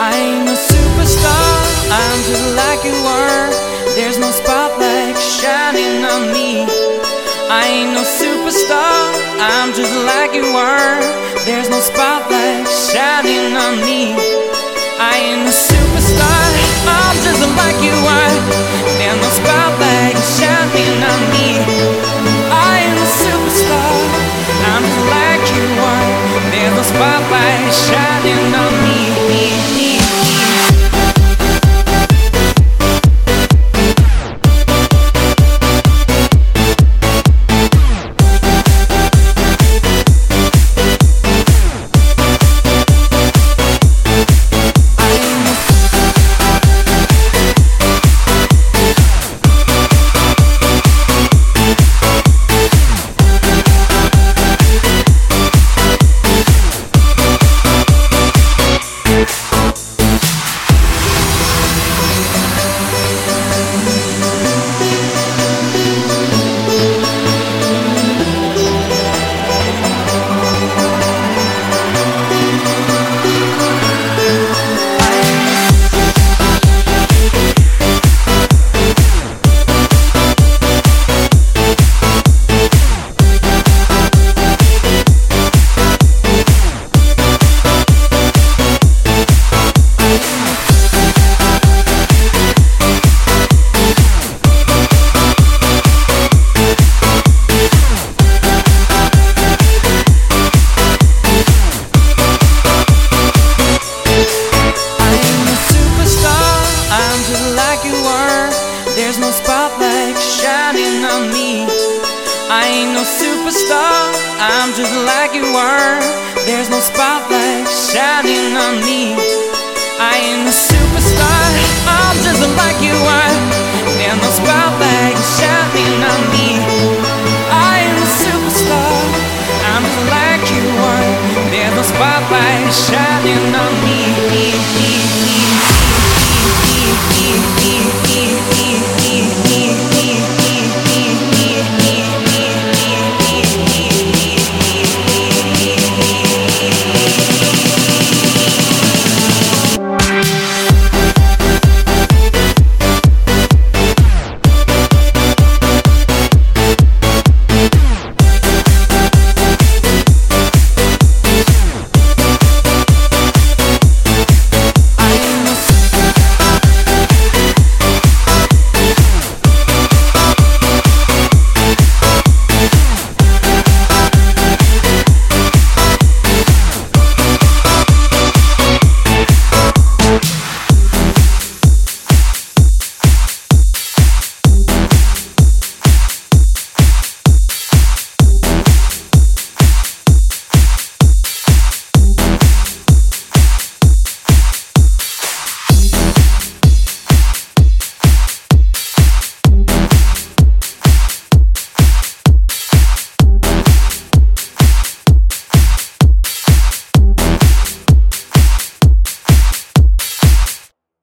I ain't no superstar, I'm just like you are. There's no spotlight shining on me. I ain't no superstar, I'm just like you are. There's no spotlight shining on me. I ain't no superstar, I'm just like you are. There's no spotlight shining on me. I ain't no superstar, I'm just like you are. There's no spotlight shining on me. There's no spotlight shining on me. I ain't no superstar, I'm just like you are. There's no spotlight shining on me.